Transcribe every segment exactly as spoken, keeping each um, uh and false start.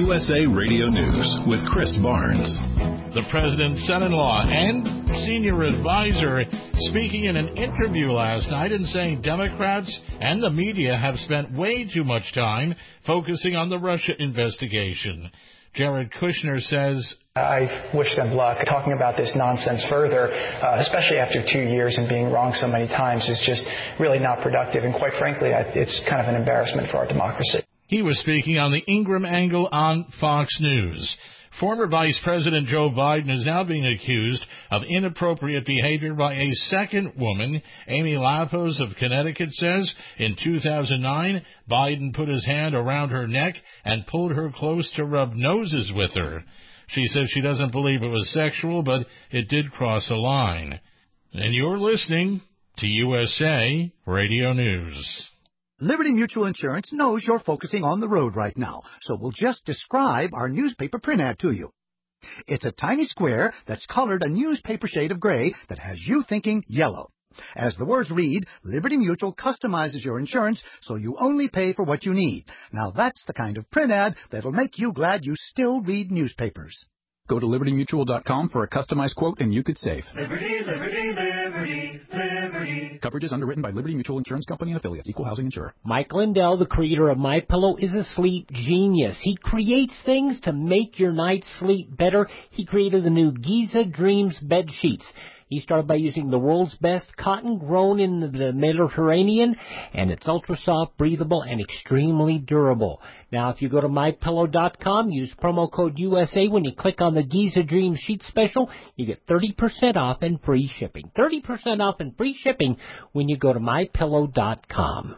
U S A Radio News with Chris Barnes. The president's son-in-law and senior advisor speaking in an interview last night and saying Democrats and the media have spent way too much time focusing on the Russia investigation. Jared Kushner says, I wish them luck. Talking about this nonsense further, uh, especially after two years and being wrong so many times, is just really not productive. And quite frankly, it's kind of an embarrassment for our democracy. He was speaking on the Ingram Angle on Fox News. Former Vice President Joe Biden is now being accused of inappropriate behavior by a second woman. Amy Lapos of Connecticut says in two thousand nine, Biden put his hand around her neck and pulled her close to rub noses with her. She says she doesn't believe it was sexual, but it did cross a line. And you're listening to U S A Radio News. Liberty Mutual Insurance knows you're focusing on the road right now, so we'll just describe our newspaper print ad to you. It's a tiny square that's colored a newspaper shade of gray that has you thinking yellow. As the words read, Liberty Mutual customizes your insurance so you only pay for what you need. Now that's the kind of print ad that'll make you glad you still read newspapers. Go to liberty mutual dot com for a customized quote and you could save. Liberty, liberty, liberty, liberty. Coverage is underwritten by Liberty Mutual Insurance Company and affiliates. Equal housing insurer. Mike Lindell, the creator of MyPillow, is a sleep genius. He creates things to make your night's sleep better. He created the new Giza Dreams bed sheets. He started by using the world's best cotton grown in the Mediterranean, and it's ultra soft, breathable, and extremely durable. Now, if you go to my pillow dot com, use promo code U S A. When you click on the Giza Dream Sheet Special, you get thirty percent off and free shipping. thirty percent off and free shipping when you go to my pillow dot com.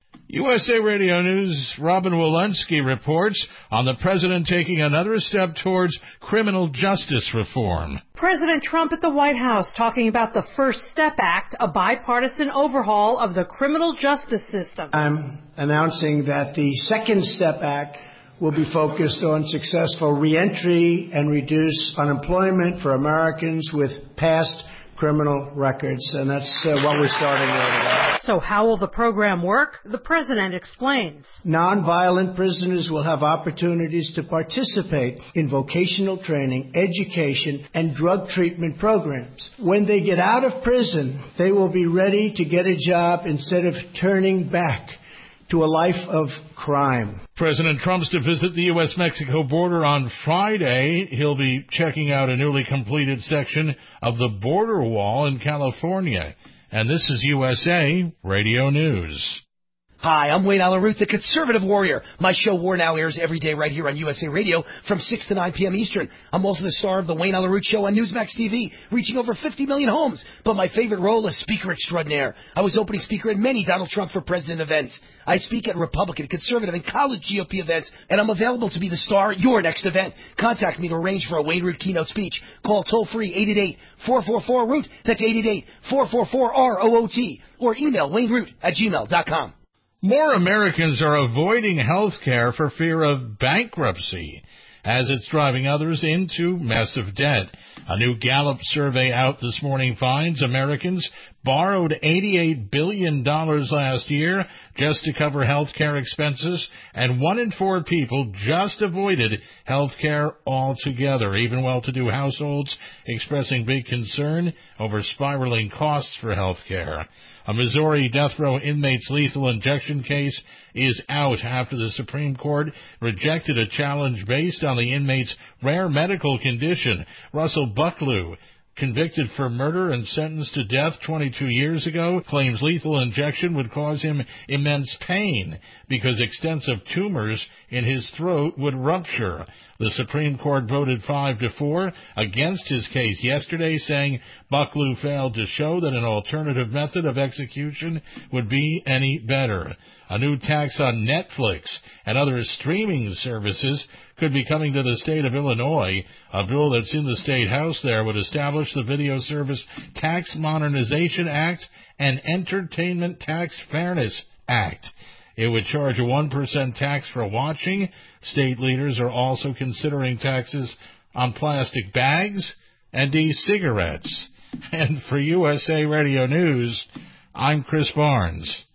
U S A Radio News' Robin Walensky reports on the president taking another step towards criminal justice reform. President Trump at the White House talking about the First Step Act, a bipartisan overhaul of the criminal justice system. I'm announcing that the Second Step Act will be focused on successful reentry and reduce unemployment for Americans with past criminal records, and that's uh, what we're starting with. So how will the program work? The president explains. Nonviolent prisoners will have opportunities to participate in vocational training, education, and drug treatment programs. When they get out of prison, they will be ready to get a job instead of turning back to a life of crime. President Trump's to visit the U S Mexico border on Friday. He'll be checking out a newly completed section of the border wall in California. And this is U S A Radio News. Hi, I'm Wayne Allen Root, the Conservative Warrior. My show War Now airs every day right here on U S A Radio from six to nine p.m. Eastern. I'm also the star of the Wayne Allen Root Show on Newsmax T V, reaching over fifty million homes. But my favorite role is Speaker Extraordinaire. I was opening speaker at many Donald Trump for President events. I speak at Republican, Conservative, and college G O P events, and I'm available to be the star at your next event. Contact me to arrange for a Wayne Root keynote speech. Call toll-free eight eight eight, four four four, root. That's eight eight eight, four four four, R O O T. Or email wayneroot at gmail dot com. More Americans are avoiding health care for fear of bankruptcy, as it's driving others into massive debt. A new Gallup survey out this morning finds Americans borrowed eighty-eight billion dollars last year just to cover health care expenses, and one in four people just avoided health care altogether, even well-to-do households expressing big concern over spiraling costs for health care. A Missouri death row inmate's lethal injection case is out after the Supreme Court rejected a challenge based on the inmate's rare medical condition. Russell Bucklew, convicted for murder and sentenced to death twenty-two years ago, claims lethal injection would cause him immense pain because extensive tumors in his throat would rupture. The Supreme Court voted five to four against his case yesterday, saying Bucklew failed to show that an alternative method of execution would be any better. A new tax on Netflix and other streaming services could be coming to the state of Illinois. A bill that's in the state house there would establish the Video Service Tax Modernization Act and Entertainment Tax Fairness Act. It would charge a one percent tax for watching. State leaders are also considering taxes on plastic bags and e-cigarettes. And for U S A Radio News, I'm Chris Barnes.